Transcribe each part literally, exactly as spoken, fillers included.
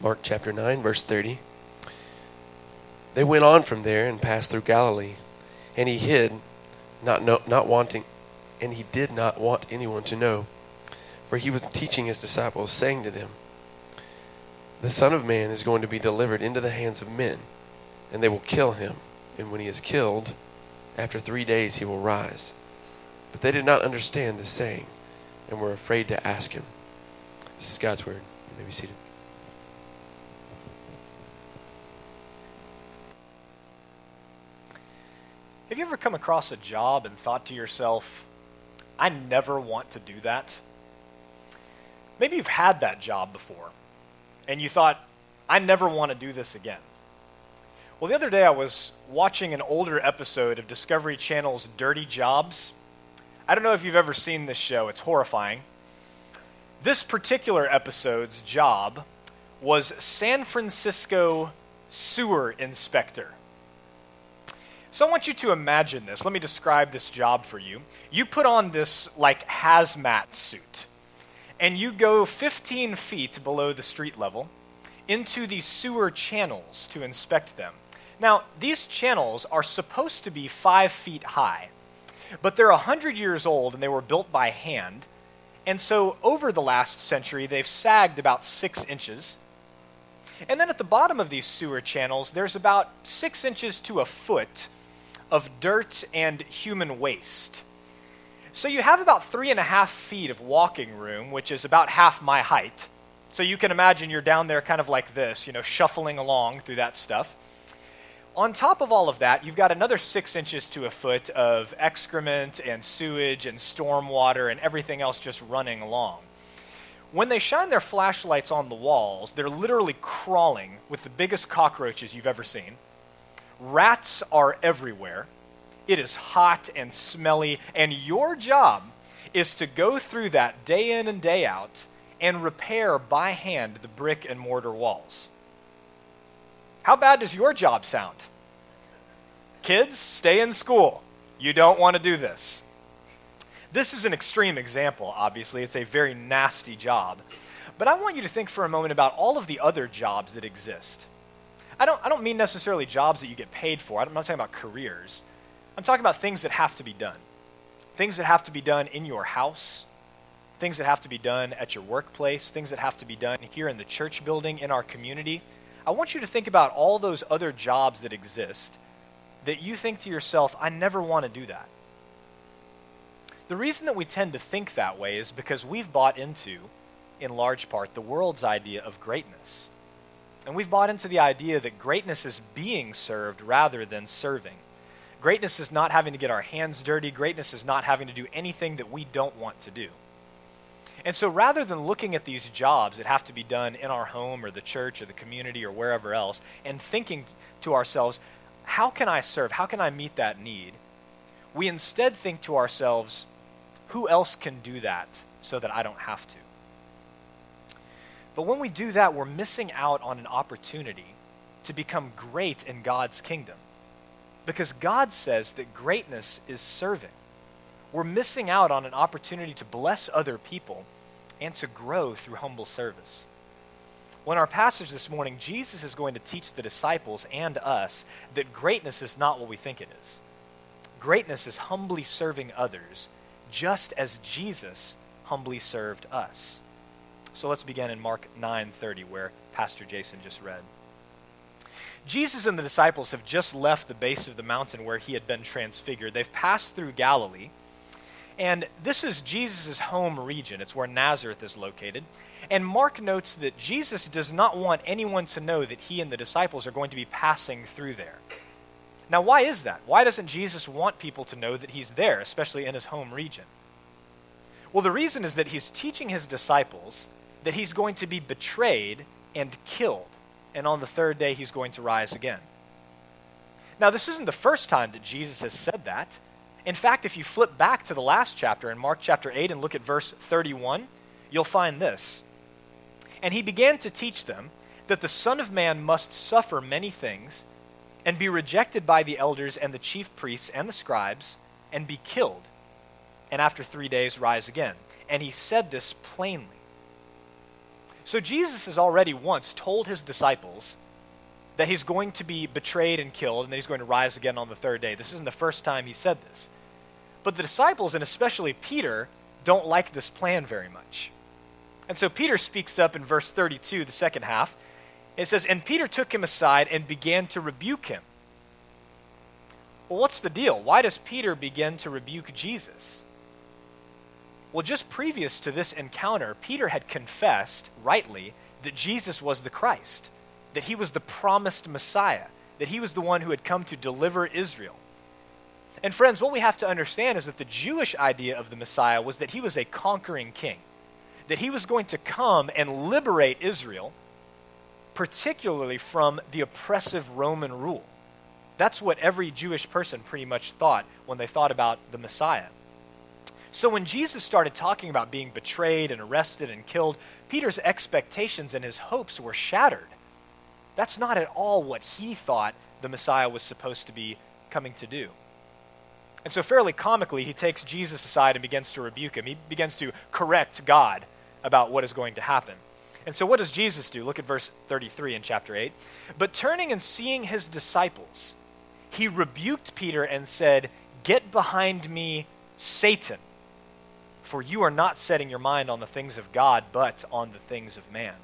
Mark chapter nine, verse thirty. They went on from there and passed through Galilee, and he hid, not know, not wanting, and he did not want anyone to know, for he was teaching his disciples, saying to them, "The Son of Man is going to be delivered into the hands of men, and they will kill him, and when he is killed, after three days he will rise." But they did not understand this saying, and were afraid to ask him. This is God's word. You may be seated. Have you ever come across a job and thought to yourself, I never want to do that? Maybe you've had that job before, and you thought, I never want to do this again. Well, the other day I was watching an older episode of Discovery Channel's Dirty Jobs. I don't know if you've ever seen this show. It's horrifying. This particular episode's job was San Francisco sewer inspector. So I want you to imagine this. Let me describe this job for you. You put on this like hazmat suit, and you go fifteen feet below the street level into the sewer channels to inspect them. Now, these channels are supposed to be five feet high, but they're one hundred years old and they were built by hand. And so over the last century, they've sagged about six inches. And then at the bottom of these sewer channels, there's about six inches to a foot of dirt and human waste. So you have about three and a half feet of walking room, which is about half my height. So you can imagine you're down there kind of like this, you know, shuffling along through that stuff. On top of all of that, you've got another six inches to a foot of excrement and sewage and storm water and everything else just running along. When they shine their flashlights on the walls, they're literally crawling with the biggest cockroaches you've ever seen. Rats are everywhere. It is hot and smelly, and your job is to go through that day in and day out and repair by hand the brick and mortar walls. How bad does your job sound? Kids, stay in school. You don't want to do this. This is an extreme example, obviously. It's a very nasty job. But I want you to think for a moment about all of the other jobs that exist. I don't, I don't mean necessarily jobs that you get paid for. I'm not talking about careers. I'm talking about things that have to be done. Things that have to be done in your house, things that have to be done at your workplace, things that have to be done here in the church building, in our community. I want you to think about all those other jobs that exist that you think to yourself, I never want to do that. The reason that we tend to think that way is because we've bought into, in large part, the world's idea of greatness. And we've bought into the idea that greatness is being served rather than serving. Greatness is not having to get our hands dirty. Greatness is not having to do anything that we don't want to do. And so rather than looking at these jobs that have to be done in our home or the church or the community or wherever else and thinking to ourselves, how can I serve? How can I meet that need? We instead think to ourselves, who else can do that so that I don't have to? But when we do that, we're missing out on an opportunity to become great in God's kingdom. Because God says that greatness is serving. We're missing out on an opportunity to bless other people and to grow through humble service. Well, in our passage this morning, Jesus is going to teach the disciples and us that greatness is not what we think it is. Greatness is humbly serving others, just as Jesus humbly served us. So let's begin in Mark nine thirty, where Pastor Jason just read. Jesus and the disciples have just left the base of the mountain where he had been transfigured. They've passed through Galilee, and this is Jesus' home region. It's where Nazareth is located. And Mark notes that Jesus does not want anyone to know that he and the disciples are going to be passing through there. Now, why is that? Why doesn't Jesus want people to know that he's there, especially in his home region? Well, the reason is that he's teaching his disciples that he's going to be betrayed and killed, and on the third day he's going to rise again. Now, this isn't the first time that Jesus has said that. In fact, if you flip back to the last chapter in Mark chapter eight and look at verse thirty-one, you'll find this. And he began to teach them that the Son of Man must suffer many things and be rejected by the elders and the chief priests and the scribes and be killed, and after three days rise again. And he said this plainly. So Jesus has already once told his disciples that he's going to be betrayed and killed and that he's going to rise again on the third day. This isn't the first time he said this. But the disciples, and especially Peter, don't like this plan very much. And so Peter speaks up in verse thirty-two, the second half. It says, "And Peter took him aside and began to rebuke him." Well, what's the deal? Why does Peter begin to rebuke Jesus? Well, just previous to this encounter, Peter had confessed, rightly, that Jesus was the Christ, that he was the promised Messiah, that he was the one who had come to deliver Israel. And friends, what we have to understand is that the Jewish idea of the Messiah was that he was a conquering king, that he was going to come and liberate Israel, particularly from the oppressive Roman rule. That's what every Jewish person pretty much thought when they thought about the Messiah. So when Jesus started talking about being betrayed and arrested and killed, Peter's expectations and his hopes were shattered. That's not at all what he thought the Messiah was supposed to be coming to do. And so fairly comically, he takes Jesus aside and begins to rebuke him. He begins to correct God about what is going to happen. And so what does Jesus do? Look at verse thirty-three in chapter eight. "But turning and seeing his disciples, he rebuked Peter and said, 'Get behind me, Satan, for you are not setting your mind on the things of God, but on the things of man.'"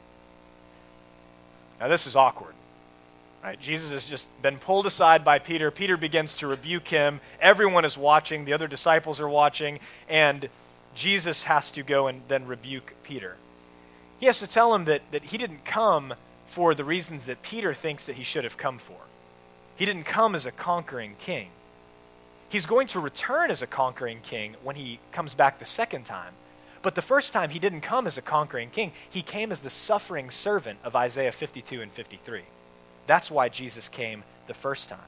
Now this is awkward. Right? Jesus has just been pulled aside by Peter. Peter begins to rebuke him. Everyone is watching. The other disciples are watching. And Jesus has to go and then rebuke Peter. He has to tell him that, that he didn't come for the reasons that Peter thinks that he should have come for. He didn't come as a conquering king. He's going to return as a conquering king when he comes back the second time. But the first time he didn't come as a conquering king. He came as the suffering servant of Isaiah fifty-two and fifty-three. That's why Jesus came the first time.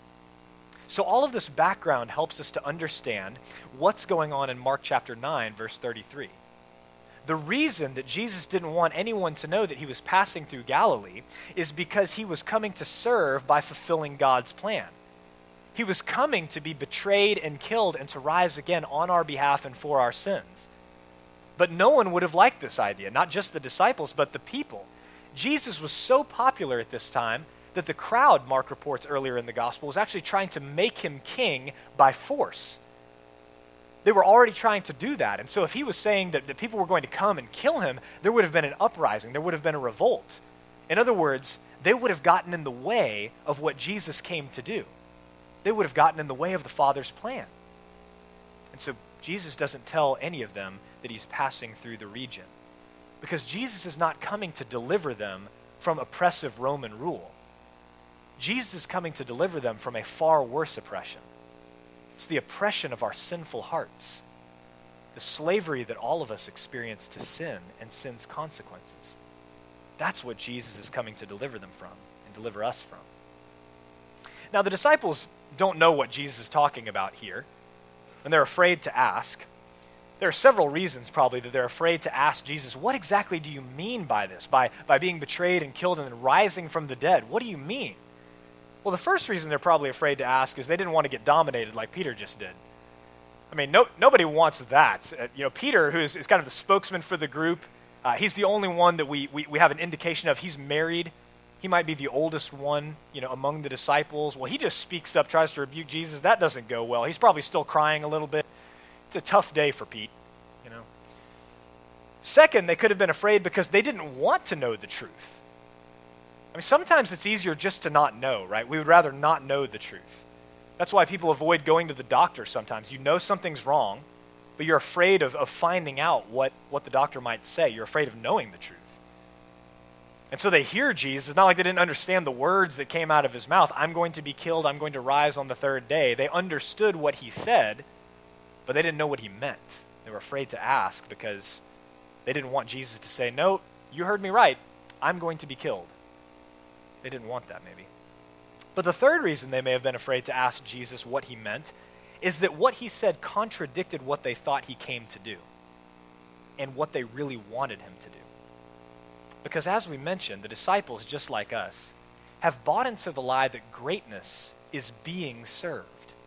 So all of this background helps us to understand what's going on in Mark chapter nine, verse thirty-three. The reason that Jesus didn't want anyone to know that he was passing through Galilee is because he was coming to serve by fulfilling God's plan. He was coming to be betrayed and killed and to rise again on our behalf and for our sins. But no one would have liked this idea, not just the disciples, but the people. Jesus was so popular at this time that the crowd, Mark reports earlier in the gospel, was actually trying to make him king by force. They were already trying to do that. And so if he was saying that, that people were going to come and kill him, there would have been an uprising. There would have been a revolt. In other words, they would have gotten in the way of what Jesus came to do. They would have gotten in the way of the Father's plan. And so Jesus doesn't tell any of them that he's passing through the region, because Jesus is not coming to deliver them from oppressive Roman rule. Jesus is coming to deliver them from a far worse oppression. It's the oppression of our sinful hearts, the slavery that all of us experience to sin and sin's consequences. That's what Jesus is coming to deliver them from and deliver us from. Now, the disciples don't know what Jesus is talking about here, and they're afraid to ask. There are several reasons probably that they're afraid to ask Jesus, what exactly do you mean by this, by, by being betrayed and killed and then rising from the dead? What do you mean? Well, the first reason they're probably afraid to ask is they didn't want to get dominated like Peter just did. I mean, no, nobody wants that. Uh, you know, Peter, who is, is kind of the spokesman for the group, uh, he's the only one that we, we, we have an indication of. He's married. He might be the oldest one, you know, among the disciples. Well, he just speaks up, tries to rebuke Jesus. That doesn't go well. He's probably still crying a little bit. It's a tough day for Pete, you know. Second, they could have been afraid because they didn't want to know the truth. I mean, sometimes it's easier just to not know, right? We would rather not know the truth. That's why people avoid going to the doctor sometimes. You know something's wrong, but you're afraid of, of finding out what, what the doctor might say. You're afraid of knowing the truth. And so they hear Jesus. It's not like they didn't understand the words that came out of his mouth. I'm going to be killed. I'm going to rise on the third day. They understood what he said, but they didn't know what he meant. They were afraid to ask because they didn't want Jesus to say, no, you heard me right. I'm going to be killed. They didn't want that maybe. But the third reason they may have been afraid to ask Jesus what he meant is that what he said contradicted what they thought he came to do and what they really wanted him to do. Because as we mentioned, the disciples, just like us, have bought into the lie that greatness is being served.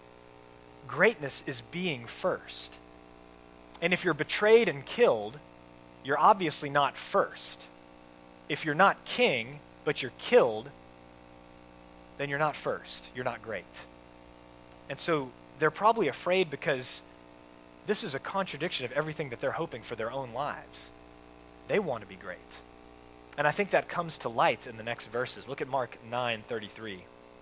Greatness is being first. And if you're betrayed and killed, you're obviously not first. if you're not king, but you're killed, then you're not first. You're not great. And so they're probably afraid because this is a contradiction of everything that they're hoping for their own lives. They want to be great. And I think that comes to light in the next verses. Look at Mark nine thirty-three.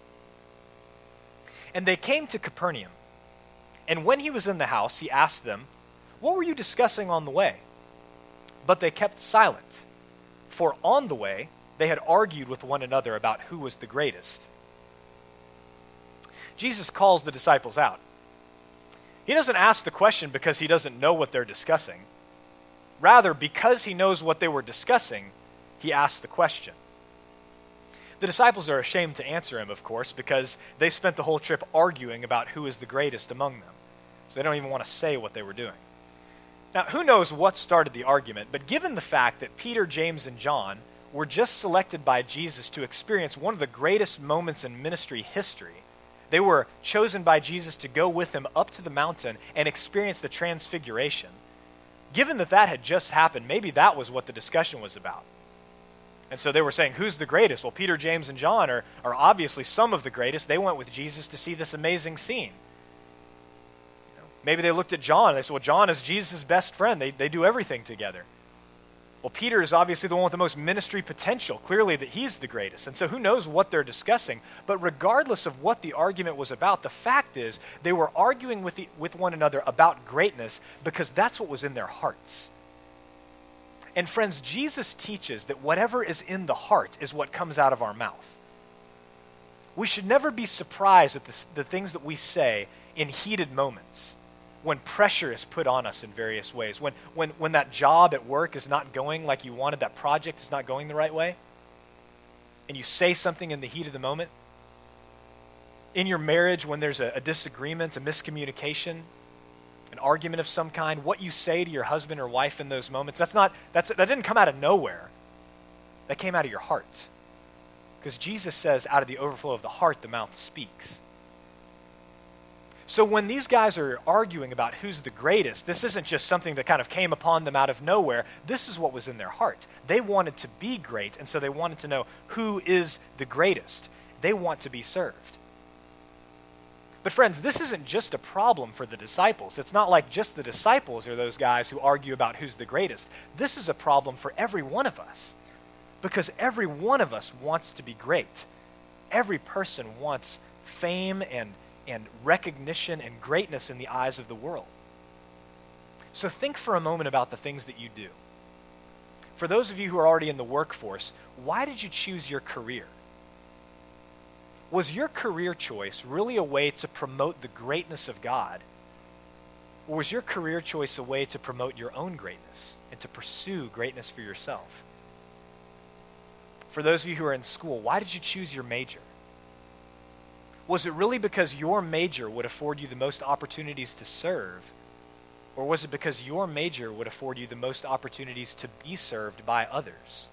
And they came to Capernaum. And when he was in the house, he asked them, "What were you discussing on the way?" But they kept silent, for on the way they had argued with one another about who was the greatest. Jesus calls the disciples out. He doesn't ask the question because he doesn't know what they're discussing. Rather, because he knows what they were discussing, he asks the question. The disciples are ashamed to answer him, of course, because they spent the whole trip arguing about who is the greatest among them. So they don't even want to say what they were doing. Now, who knows what started the argument, but given the fact that Peter, James, and John were just selected by Jesus to experience one of the greatest moments in ministry history, they were chosen by Jesus to go with him up to the mountain and experience the transfiguration. Given that that had just happened, maybe that was what the discussion was about. And so they were saying, who's the greatest? Well, Peter, James, and John are, are obviously some of the greatest. They went with Jesus to see this amazing scene. You know, maybe they looked at John and they said, well, John is Jesus' best friend. They, they do everything together. Well, Peter is obviously the one with the most ministry potential. Clearly that he's the greatest. And so who knows what they're discussing. But regardless of what the argument was about, the fact is they were arguing with, the, with one another about greatness because that's what was in their hearts. And friends, Jesus teaches that whatever is in the heart is what comes out of our mouth. We should never be surprised at the, the things that we say in heated moments, when pressure is put on us in various ways, when, when, when that job at work is not going like you wanted, that project is not going the right way, and you say something in the heat of the moment. In your marriage, when there's a, a disagreement, a miscommunication, an argument of some kind, what you say to your husband or wife in those moments, that's not, that's, that didn't come out of nowhere. That came out of your heart. Because Jesus says, out of the overflow of the heart, the mouth speaks. So when these guys are arguing about who's the greatest, this isn't just something that kind of came upon them out of nowhere. This is what was in their heart. They wanted to be great, and so they wanted to know who is the greatest. They want to be served. But friends, this isn't just a problem for the disciples. It's not like just the disciples are those guys who argue about who's the greatest. This is a problem for every one of us, because every one of us wants to be great. Every person wants fame and, and recognition and greatness in the eyes of the world. So think for a moment about the things that you do. For those of you who are already in the workforce, why did you choose your career? Was your career choice really a way to promote the greatness of God? Or was your career choice a way to promote your own greatness and to pursue greatness for yourself? For those of you who are in school, why did you choose your major? Was it really because your major would afford you the most opportunities to serve? Or was it because your major would afford you the most opportunities to be served by others?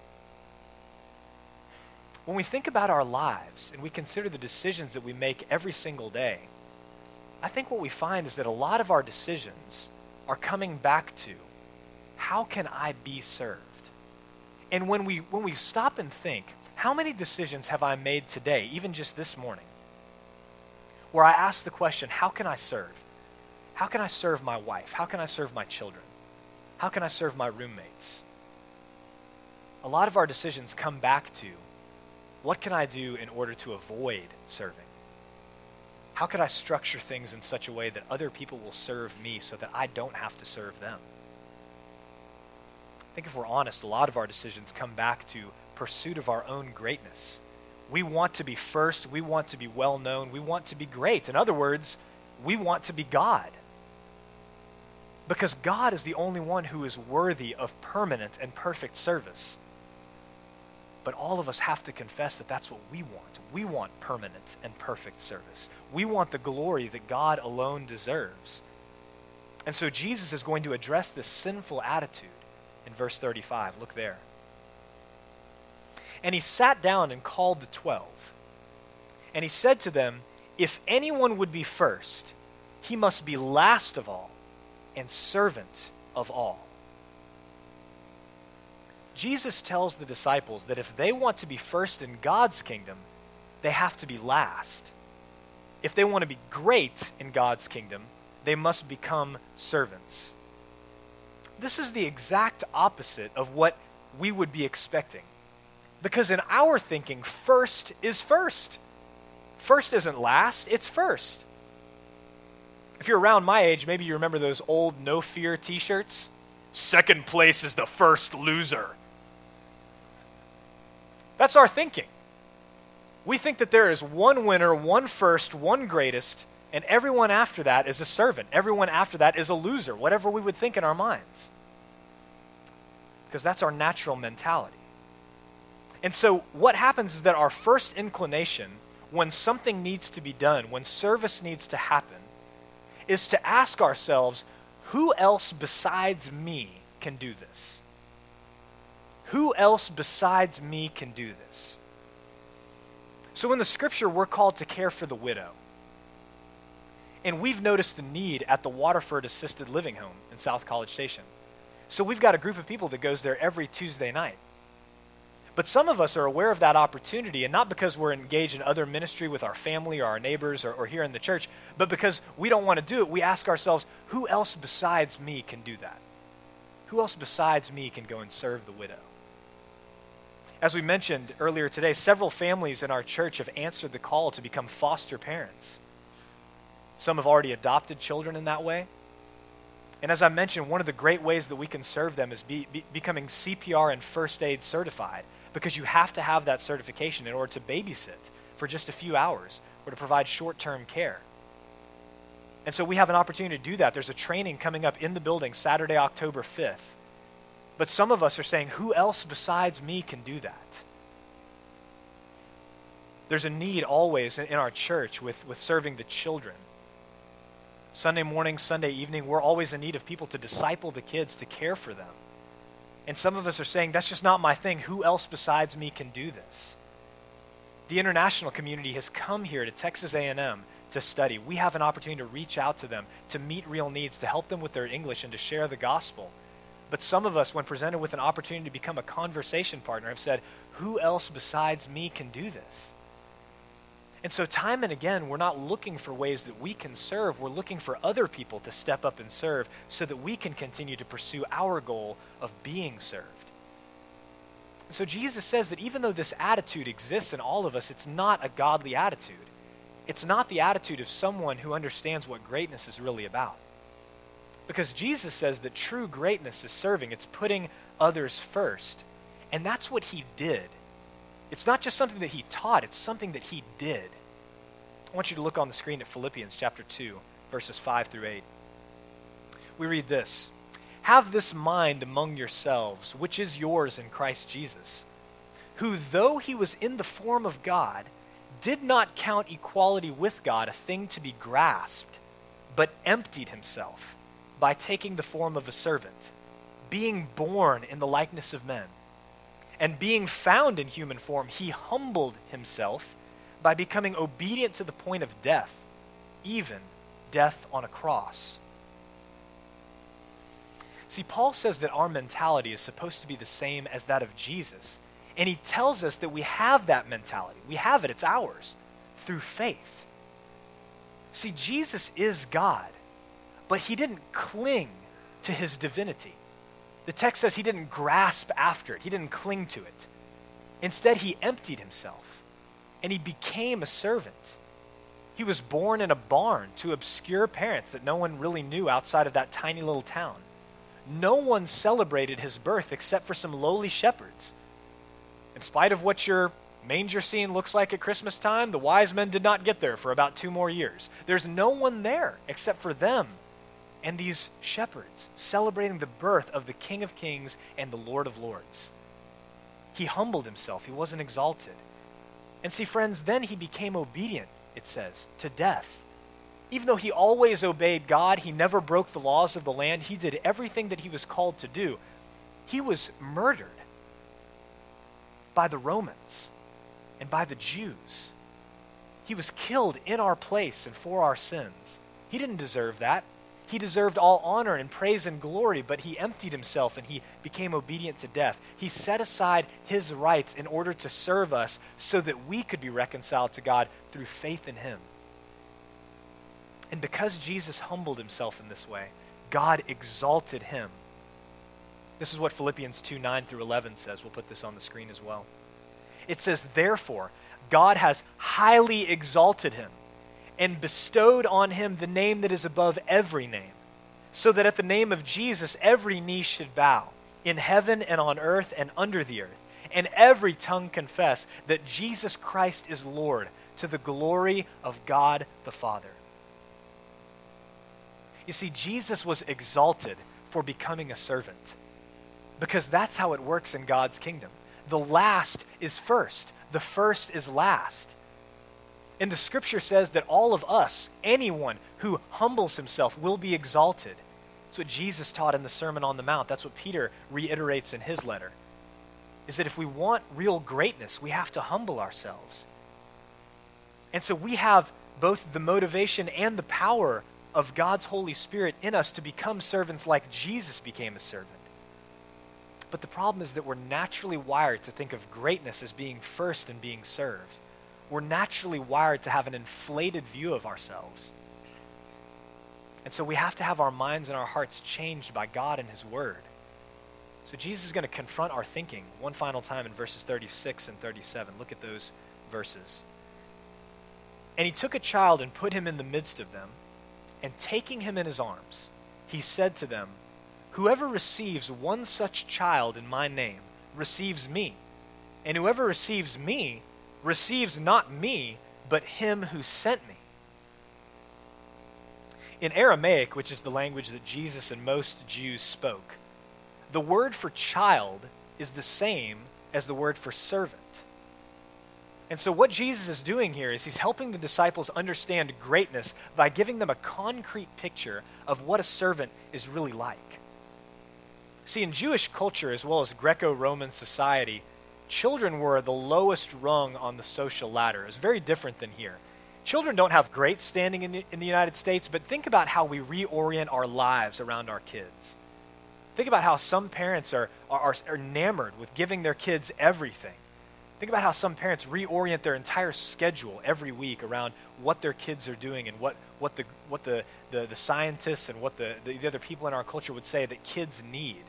When we think about our lives and we consider the decisions that we make every single day, I think what we find is that a lot of our decisions are coming back to, how can I be served? And when we when we stop and think, how many decisions have I made today, even just this morning, where I ask the question, how can I serve? How can I serve my wife? How can I serve my children? How can I serve my roommates? A lot of our decisions come back to, what can I do in order to avoid serving? How could I structure things in such a way that other people will serve me so that I don't have to serve them? I think if we're honest, a lot of our decisions come back to pursuit of our own greatness. We want to be first. We want to be well known. We want to be great. In other words, we want to be God. Because God is the only one who is worthy of permanent and perfect service. But all of us have to confess that that's what we want. We want permanent and perfect service. We want the glory that God alone deserves. And so Jesus is going to address this sinful attitude in verse thirty-five. Look there. And he sat down and called the twelve. And he said to them, if anyone would be first, he must be last of all and servant of all. Jesus tells the disciples that if they want to be first in God's kingdom, they have to be last. If they want to be great in God's kingdom, they must become servants. This is the exact opposite of what we would be expecting. Because in our thinking, first is first. First isn't last, it's first. If you're around my age, maybe you remember those old No Fear t-shirts. Second place is the first loser. That's our thinking. We think that there is one winner, one first, one greatest, and everyone after that is a servant. Everyone after that is a loser, whatever we would think in our minds. Because that's our natural mentality. And so what happens is that our first inclination, when something needs to be done, when service needs to happen, is to ask ourselves, who else besides me can do this? Who else besides me can do this? So in the scripture, we're called to care for the widow. And we've noticed the need at the Waterford Assisted Living Home in South College Station. So we've got a group of people that goes there every Tuesday night. But some of us are aware of that opportunity, and not because we're engaged in other ministry with our family or our neighbors or, or here in the church, but because we don't want to do it, we ask ourselves, who else besides me can do that? Who else besides me can go and serve the widow? As we mentioned earlier today, several families in our church have answered the call to become foster parents. Some have already adopted children in that way. And as I mentioned, one of the great ways that we can serve them is be, be, becoming C P R and first aid certified, because you have to have that certification in order to babysit for just a few hours or to provide short-term care. And so we have an opportunity to do that. There's a training coming up in the building Saturday, October fifth. But some of us are saying, who else besides me can do that? There's a need always in, in our church with, with serving the children. Sunday morning, Sunday evening, we're always in need of people to disciple the kids, to care for them. And some of us are saying, that's just not my thing. Who else besides me can do this? The international community has come here to Texas A and M to study. We have an opportunity to reach out to them, to meet real needs, to help them with their English, and to share the gospel. But some of us, when presented with an opportunity to become a conversation partner, have said, who else besides me can do this? And so time and again, we're not looking for ways that we can serve. We're looking for other people to step up and serve so that we can continue to pursue our goal of being served. And so Jesus says that even though this attitude exists in all of us, it's not a godly attitude. It's not the attitude of someone who understands what greatness is really about. Because Jesus says that true greatness is serving. It's putting others first. And that's what he did. It's not just something that he taught, it's something that he did. I want you to look on the screen at Philippians chapter two, verses five through eight. We read this: "Have this mind among yourselves, which is yours in Christ Jesus, who, though he was in the form of God, did not count equality with God a thing to be grasped, but emptied himself by taking the form of a servant, being born in the likeness of men. And being found in human form, he humbled himself by becoming obedient to the point of death, even death on a cross." See, Paul says that our mentality is supposed to be the same as that of Jesus. And he tells us that we have that mentality. We have it, it's ours, through faith. See, Jesus is God, but he didn't cling to his divinity. The text says he didn't grasp after it. He didn't cling to it. Instead, he emptied himself, and he became a servant. He was born in a barn to obscure parents that no one really knew outside of that tiny little town. No one celebrated his birth except for some lowly shepherds. In spite of what your manger scene looks like at Christmas time, the wise men did not get there for about two more years. There's no one there except for them and these shepherds celebrating the birth of the King of Kings and the Lord of Lords. He humbled himself. He wasn't exalted. And see, friends, then he became obedient, it says, to death. Even though he always obeyed God, he never broke the laws of the land. He did everything that he was called to do. He was murdered by the Romans and by the Jews. He was killed in our place and for our sins. He didn't deserve that. He deserved all honor and praise and glory, but he emptied himself and he became obedient to death. He set aside his rights in order to serve us so that we could be reconciled to God through faith in him. And because Jesus humbled himself in this way, God exalted him. This is what Philippians two, nine through eleven says. We'll put this on the screen as well. It says, therefore, God has highly exalted him and bestowed on him the name that is above every name, so that at the name of Jesus every knee should bow, in heaven and on earth and under the earth, and every tongue confess that Jesus Christ is Lord, to the glory of God the Father. You see, Jesus was exalted for becoming a servant, because that's how it works in God's kingdom. The last is first. The first is last. And the scripture says that all of us, anyone who humbles himself, will be exalted. That's what Jesus taught in the Sermon on the Mount. That's what Peter reiterates in his letter. Is that if we want real greatness, we have to humble ourselves. And so we have both the motivation and the power of God's Holy Spirit in us to become servants like Jesus became a servant. But the problem is that we're naturally wired to think of greatness as being first and being served. We're naturally wired to have an inflated view of ourselves. And so we have to have our minds and our hearts changed by God and his word. So Jesus is going to confront our thinking one final time in verses thirty-six and thirty-seven. Look at those verses. And he took a child and put him in the midst of them, and taking him in his arms, he said to them, whoever receives one such child in my name receives me, and whoever receives me receives not me, but him who sent me. In Aramaic, which is the language that Jesus and most Jews spoke, the word for child is the same as the word for servant. And so what Jesus is doing here is he's helping the disciples understand greatness by giving them a concrete picture of what a servant is really like. See, in Jewish culture as well as Greco-Roman society, children were the lowest rung on the social ladder. It's very different than here. Children don't have great standing in the, in the United States, but think about how we reorient our lives around our kids. Think about how some parents are, are, are enamored with giving their kids everything. Think about how some parents reorient their entire schedule every week around what their kids are doing and what, what, the, what the, the, the scientists and what the, the, the other people in our culture would say that kids need.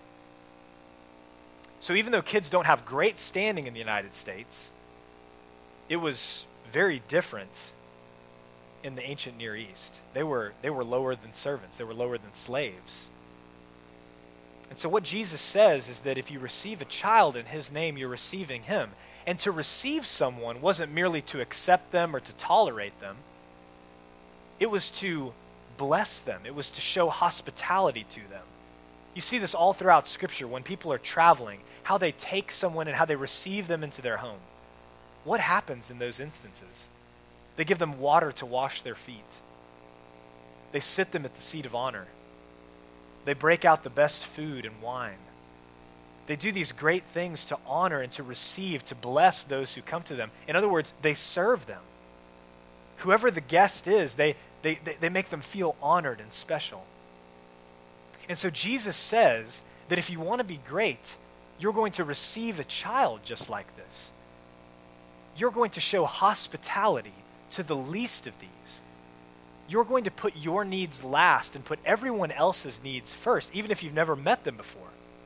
So even though kids don't have great standing in the United States, it was very different in the ancient Near East. They were, they were lower than servants. They were lower than slaves. And so what Jesus says is that if you receive a child in his name, you're receiving him. And to receive someone wasn't merely to accept them or to tolerate them. It was to bless them. It was to show hospitality to them. You see this all throughout Scripture when people are traveling, how they take someone and how they receive them into their home. What happens in those instances? They give them water to wash their feet. They sit them at the seat of honor. They break out the best food and wine. They do these great things to honor and to receive, to bless those who come to them. In other words, they serve them. Whoever the guest is, they, they, they, they make them feel honored and special. And so Jesus says that if you want to be great, you're going to receive a child just like this. You're going to show hospitality to the least of these. You're going to put your needs last and put everyone else's needs first, even if you've never met them before.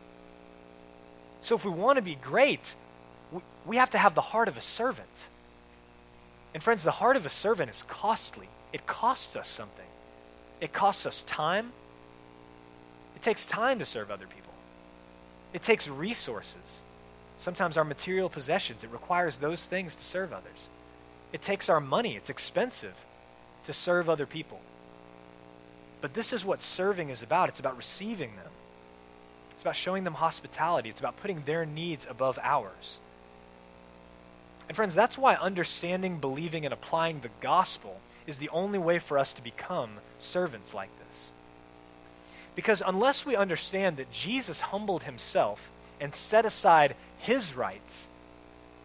So if we want to be great, we, we have to have the heart of a servant. And friends, the heart of a servant is costly. It costs us something. It costs us time. It takes time to serve other people. It takes resources. Sometimes our material possessions, it requires those things to serve others. It takes our money. It's expensive to serve other people. But this is what serving is about. It's about receiving them. It's about showing them hospitality. It's about putting their needs above ours. And friends, that's why understanding, believing, and applying the gospel is the only way for us to become servants like this. Because unless we understand that Jesus humbled himself and set aside his rights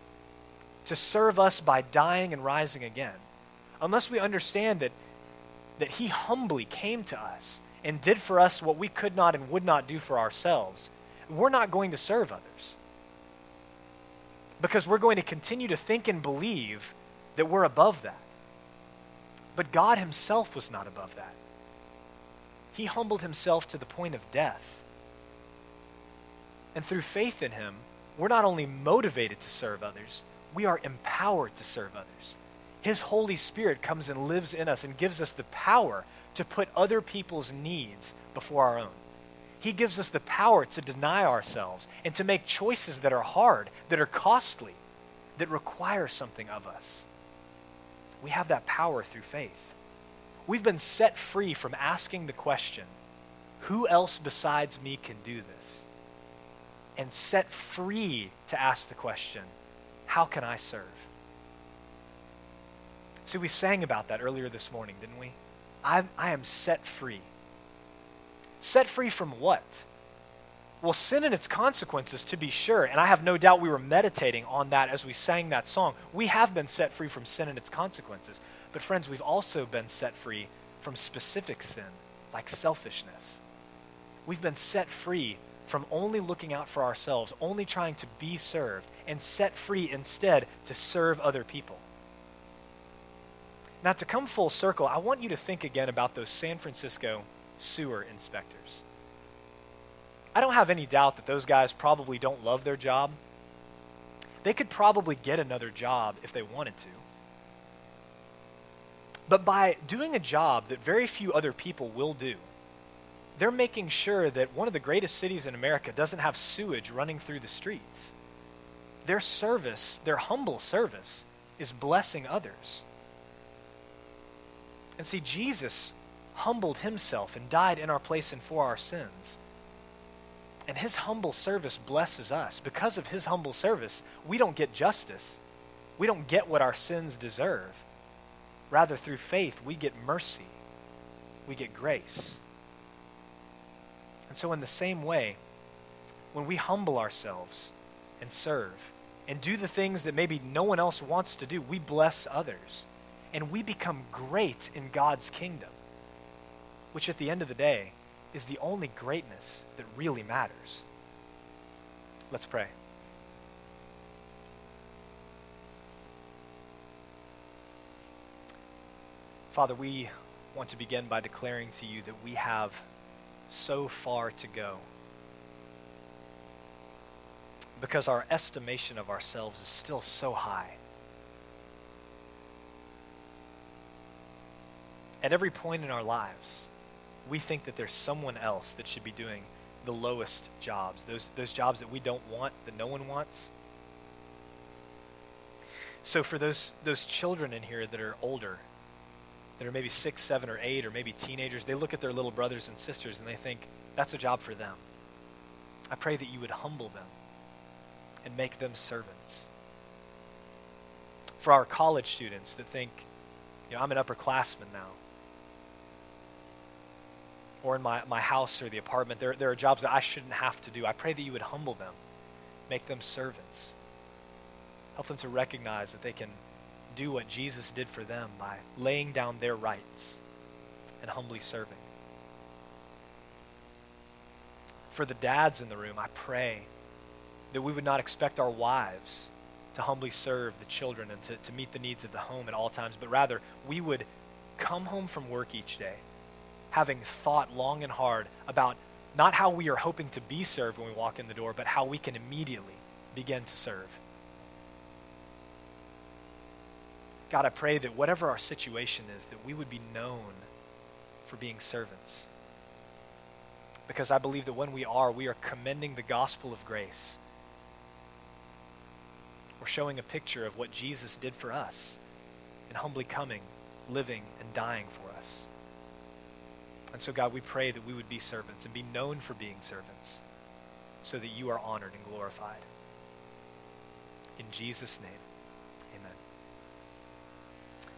to serve us by dying and rising again, unless we understand that that he humbly came to us and did for us what we could not and would not do for ourselves, we're not going to serve others. Because we're going to continue to think and believe that we're above that. But God himself was not above that. He humbled himself to the point of death. And through faith in him, we're not only motivated to serve others, we are empowered to serve others. His Holy Spirit comes and lives in us and gives us the power to put other people's needs before our own. He gives us the power to deny ourselves and to make choices that are hard, that are costly, that require something of us. We have that power through faith. We've been set free from asking the question, who else besides me can do this? And set free to ask the question, how can I serve? See, we sang about that earlier this morning, didn't we? I, I am set free. Set free from what? Well, sin and its consequences, to be sure, and I have no doubt we were meditating on that as we sang that song. We have been set free from sin and its consequences. But friends, we've also been set free from specific sin, like selfishness. We've been set free from only looking out for ourselves, only trying to be served, and set free instead to serve other people. Now, to come full circle, I want you to think again about those San Francisco sewer inspectors. I don't have any doubt that those guys probably don't love their job. They could probably get another job if they wanted to. But by doing a job that very few other people will do, they're making sure that one of the greatest cities in America doesn't have sewage running through the streets. Their service, their humble service, is blessing others. And see, Jesus humbled himself and died in our place and for our sins. And his humble service blesses us. Because of his humble service, we don't get justice. We don't get what our sins deserve. Rather, through faith, we get mercy. We get grace. And so in the same way, when we humble ourselves and serve and do the things that maybe no one else wants to do, we bless others. And we become great in God's kingdom, which at the end of the day is the only greatness that really matters. Let's pray. Father, we want to begin by declaring to you that we have so far to go because our estimation of ourselves is still so high. At every point in our lives, we think that there's someone else that should be doing the lowest jobs, those, those jobs that we don't want, that no one wants. So for those, those children in here that are older, that are maybe six, seven, or eight, or maybe teenagers, they look at their little brothers and sisters and they think, that's a job for them. I pray that you would humble them and make them servants. For our college students that think, you know, I'm an upperclassman now, or in my, my house or the apartment, there, there are jobs that I shouldn't have to do. I pray that you would humble them, make them servants. Help them to recognize that they can do what Jesus did for them by laying down their rights and humbly serving. For the dads in the room, I pray that we would not expect our wives to humbly serve the children and to, to meet the needs of the home at all times, but rather we would come home from work each day having thought long and hard about not how we are hoping to be served when we walk in the door, but how we can immediately begin to serve. God, I pray that whatever our situation is, that we would be known for being servants. Because I believe that when we are, we are commending the gospel of grace. We're showing a picture of what Jesus did for us in humbly coming, living, and dying for us. And so, God, we pray that we would be servants and be known for being servants so that you are honored and glorified. In Jesus' name.